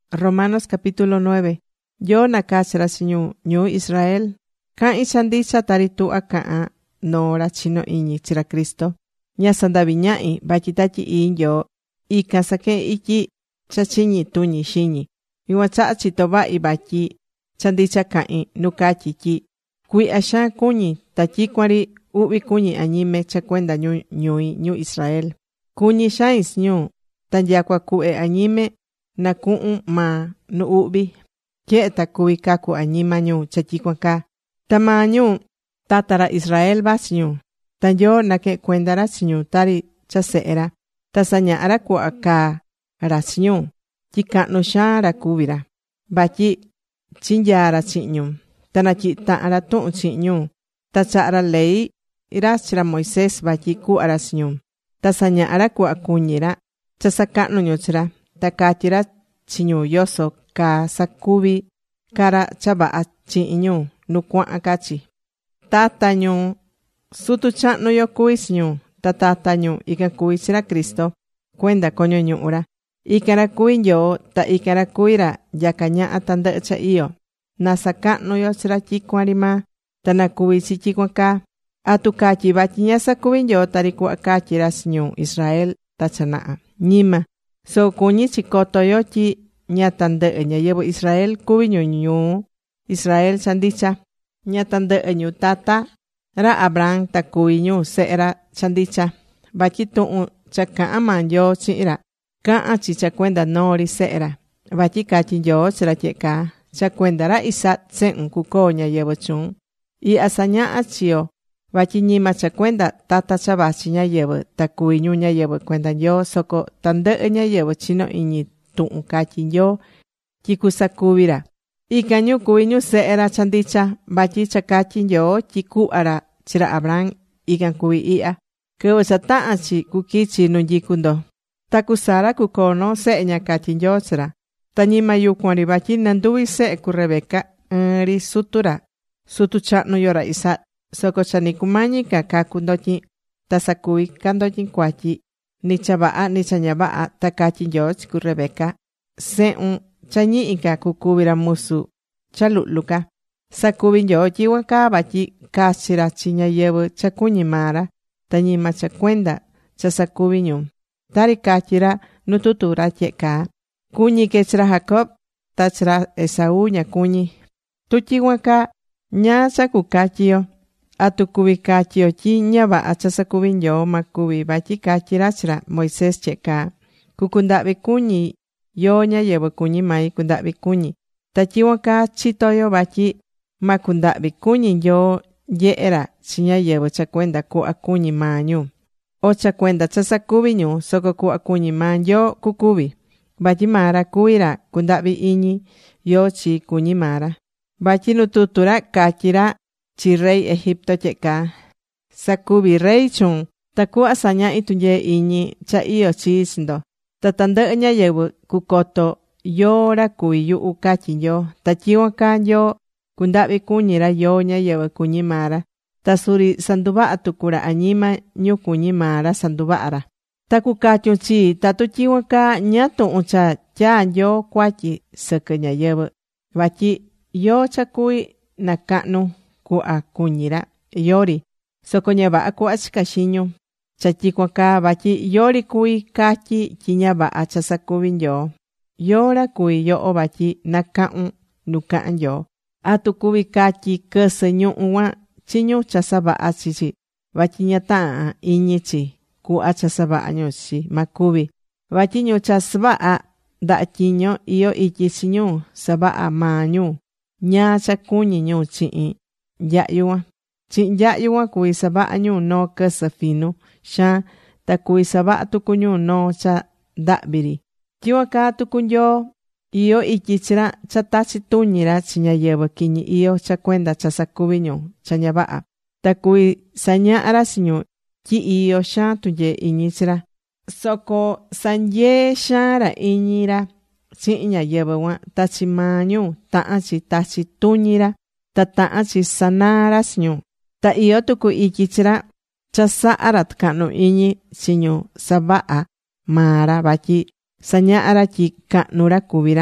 Romanos capítulo 9. Yo nakachra siñu ñu Israel. Ka'i chandicha taritu aka'a no ra chino iñi chira Kristo. Ña sandaviña'i vatyi inyo ika sake iki chachiñi tuñi xiñi. Yuan cha'a chito va'i vatyi chandicha ka'i nukatyi kui'a xaan kuñi ta tyikuan u'vi kuñi añime cha kuenda ñu'i ñu Israel. Kuñi xain siñu ta nyakua ku've añime na ku'un maa nu u'vi. Tye'e ta kuvi kaku añima ñu cha tyikuan kaa. Ta maa ñu tata ra Israel vachi ñu. Ta Nyoo nake'e kuenda ra chi ñu tari cha se'e ra. Ta saña'a ra ku'a kaa ra chi ñu. Tyi cahnu xaan ra kuvi ra. Vatyi chinyaa ra chi'in ñu. Ta natyi'i ta'an ra tuhun chi'in ñu. Ta cha'a ra ley ra chi ra Moisés vatyi ku'a ra chi ñu. Ta saña'a ra ku'a kuñi ra cha sacahnu ñu chi ra. Ta catyi ra chi ñu yoso kaa sakuvi cara cha va'a chi'in ñu nu kua'an cachi. Tata ñu sutu chahnu yo kuvi chi ñu. Ta tata ñu ikan kuvi chi ra Kristo kuenda koño ñu'u ra. Ikan ra kuvi Nyoo ta ikan ra kuvi ra nyaka ñaha tandɨ'ɨ cha iyo. Na sacahnu yo chi ra tyikuan ri maa. Ta na kuvi chi tyikuan kaa. Atu catyi vatyi ña sakuvi Nyoo tari ku'a catyi ra chi ñu Israel ta cha naha. Ñima. So kuñi chi koto yo tyi ña tandɨ'ɨ ñayɨvɨ Israel kuvi ñu ñuu Israel cha ndicha. Ña tandɨ'ɨ ñu tata ra Abraham ta kuvi ñu se'e ra cha ndicha. Vatyi tuhun cha cahán maa Nyoo chihin ra cahán chi cha kuenda noo ri se'e ra. Vatyi catyi Nyoo chi ra tye'e kaa: cha kuenda ra Isaac se'un kukoo ñayɨvɨ chuun. Ihya sañaha chiyo vatyi ñima cha kuenda tata cha vachi ñáyɨvɨ ta kuvi ñu ñáyɨvɨ kuenda Nyoo, soco tandɨ'ɨ ñáyɨvɨ chino iñi tuhun catyi Nyoo tyi cusacuvi ra. Ican ñu cuví ñu se'e ra cha ndicha. Vatyi cha catyi Nyoo tyi cuhva ra chi ra Abraham ican cuví ihya: quɨvɨ cha tahan chi cuquichi nu nyicu ndo. Ta cu Sara cucoo noo se'e ña catyi Nyoo chi ra. Ta ñima yucuan ri vatyi nanduvi se'e cu Rebeca ɨɨn ri sutu ra, sutu chahnu yo ra Isaac. Soco cha ni cumañi ca cacu ndotyin ta sacuvi ca ndotyin cuatyi ni cha vaha ni cha ña vaha. Ta catyi Nyoo chi cu Rebeca: se'un cha ñihi ca cucuvi ra musu cha luhlu ca. Sacuvi Nyoo tyicuan caa vatyi cachi ra chi ñayɨvɨ cha cuñi maa ra, ta ñima cha cuenda cha sacuvi ñu. Tari catyi ra nu tutu ra tye'e kaa: cuñi que chi ra Jacob ta chi ra Esaú ña cuñi. Tu tyicuan caa, ¿ñaa cha cucatyi yo? Atu cuvi catyi yo tyi ña vaha cha sacuvi Nyoo? Ma cuvi, vatyi catyi ra chi ra Moisés tye'e kaa: cucundahvi cuñi yo ñáyɨvɨ cuñí mai cundahvi cuñi. Ta tyicuan caa chitó yo vatyi ma cundahvi cuñi Nyoo nyehe ra chi ñáyɨvɨ cha cuenda cuhva cuñi maa ñu, o cha cuenda cha sacuvi ñu, soco cuhva cuñi maa Nyoo cucuvi. Vatyi maa ra cuví ra cundahvi iñi yo chi cuñi maa ra. Vatyi nu tutu ra catyi ra chi rey Egipto tye'e kaa: sacuvi rey chuun tacuhva sañahi tunyee iñi cha io chii chi ndo. Ta tandɨ'ɨ ñáyɨvɨ cucoto yoo ra cuví yuhu, catyi Nyoo. Ta tyicuan caa Nyoo cundahvi cuñi ra yoo ñáyɨvɨ cuñí maa ra. Ta suri sanduvaha tucu ra añima ñu cuñí maa ra sanduvaha ra. Ta cucatyun chii tatu tyicuan caa ña tuhun cha tyaa Nyoo cuatyi sɨquɨ ñayɨvɨ. Vatyi yoo cha cuví nacahnu cuhva cuñi ra yori, soco ña vaha cuhva chica xiñu. Cha tyicuan caa vatyi yori cuví catyi tyi ña vaha cha sacuvi Nyoo. Yora cuví yoho vatyi nacahun nu cahan Nyoo. Atu cuvi catyi quɨsɨ ñuhu cuan chiñu cha savaha chi chi vatyi ña tahan iñi chi cuhva cha savaha ñu chi. Ma cuvi, vatyi ñu cha savaha ndaha tyiño io ityi chi ñu savaha maa ñu ñaa cha cuñi ñu chihin nyahyu cuan. Chihin nyahyu cuan cuví savaha ñu noo quɨsɨ finu xaan, ta cuví savaha tucu ñu noo cha ndahvi ri. Tyicuan caa tucu Nyoo io ityi chi ra cha tachi tuñi ra chi ñayɨvɨ quiñi io cha cuenda cha sacuvi ñu cha ña vaha. Ta cuví sañaha ra chi ñu tyi io xaan tunyee iñi chi ra. Soco sanyee xaan ra iñi ra chihin ñayɨvɨ cuan. Ta chi maa ñu tahan chi tachi tuñi ra, ta tahan chi sanaa ra chi ñu. Ta io tucu ityi chi ra cha saha ra tɨcahnu iñi chi ñu savaha maa ra vatyi sañaha ra tyi cahnu ra cuví ra.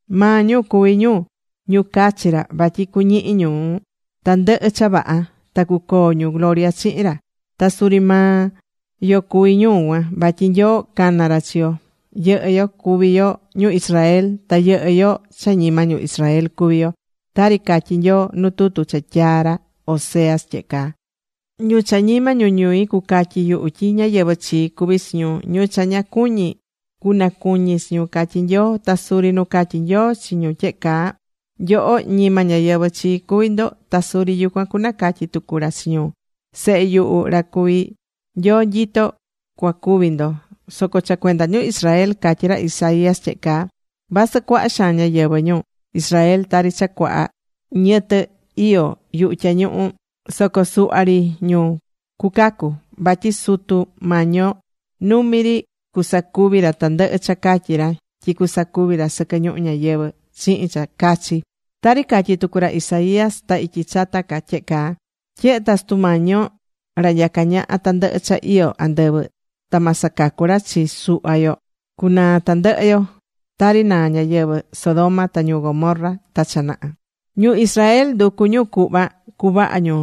Maa ñu cuví ñu cachi ra vatyi cuñihi ñu tandɨhɨ cha vaha ta cucoo ñu gloria chihin ra. Ta suri maa yo cuví ñu cuan vatyi Nyoo cana ra chi yo. Yɨhɨ yo cuví yo ñu Israel ta yɨhɨ yo cha ñima ñu Israel cuví yo. Tari catyí Nyoo nu tutu cha tyaa̱ ra Oseas tyehe caa: Ñu cha ñima ñu ñui cucatyi yuhu tyi ñáyɨvɨ chii cuví chi ñu. Ñu cha ña cuñi cunacuñi chi ñu, catyí Nyoo. Ta suri nu catyí Nyoo chi ñu tyehe caa: Nyoho ñima ñáyɨvɨ chii cuví ndo. Ta suri yucuan cunacatyi tucu ra chi ñu: Sehe yuhu ra cuví Nyoo nyito cua cuvi ndo. Soco cha cuenda ñu Israel catyí ra Isaías tyehe caa: Vasɨ cuaha xaan ñáyɨvɨ ñu Israel tari cha cuaha ñɨtɨ io yuhu tyañuhu, soco suhva ri ñu cucacu. Vatyi Sutu Mañi yo numi ri cusacuvi ra tandɨhɨ cha catyi ra tyi cusacuvi ra sɨquɨ ñuhu ñayɨvɨ chihin cha cachi. Tari catyí tucu ra Isaías ta ityi chata ca tyehe caa: Tyehe ta Sutu Mañi yo, ra nyacá ñaha tandɨhɨ cha io andɨvɨ, ta ma sacacu ra chi suhva yo. Cunaa tandɨhɨ yo tari naa ñayɨvɨ Sodoma ta ñu Gomorra ta cha naha. Ñu Israel nducu ñu cuhva cuvaha ñu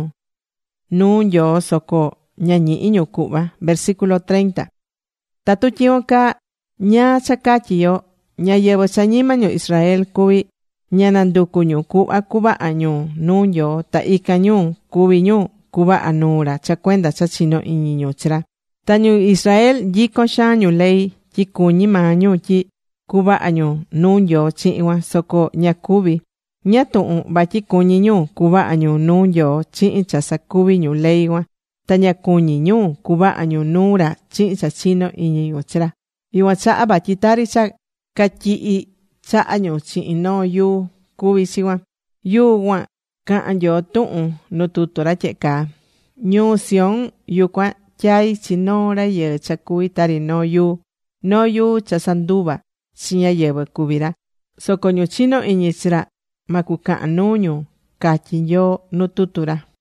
nuu Nyoo, soco ña ñihi ñu cuhva. Versículo 30. Tatu tyicuan caa, ¿ñaa cha catyi yo? Ñayɨvɨ cha ñima ñu Israel cuví ña nanducu ñu cuhva cuvaha ñu nuu Nyoo, ta ican ñu cuví ñu cuvaha nuu ra cha cuenda cha chino iñi ñu chi ra. Ta ñu Israel nyicon xaan ñu ley tyi cuñí maa ñu tyi cuvaha ñu nuu Nyoo chihin cuan, soco ña cuví. Ña tuhun vatyi cuñí ñu cuvaha ñu nuu Nyoo chihin cha sacuví ñu ley cuan, ta ña cuñí ñu cuvaha ñu nuu ra chihin cha chino iñi ñu chi ra. Yucuan chaha vatyi tari cha catyihi chaha ñu chihin noo yuu cuví chi cuan. Yuu cuan cahan Nyoo tuhun nu tutu ra tyehe caa: Ñuu Sión yucuan tyai chi noo rayɨɨ cha cuví tari noo yuu cha sanduva chi ñáyɨvɨ cuví ra. Soco ñu chino iñi chi ra ma cucahan nuu ñu, catyí Nyoo nu tutu ra.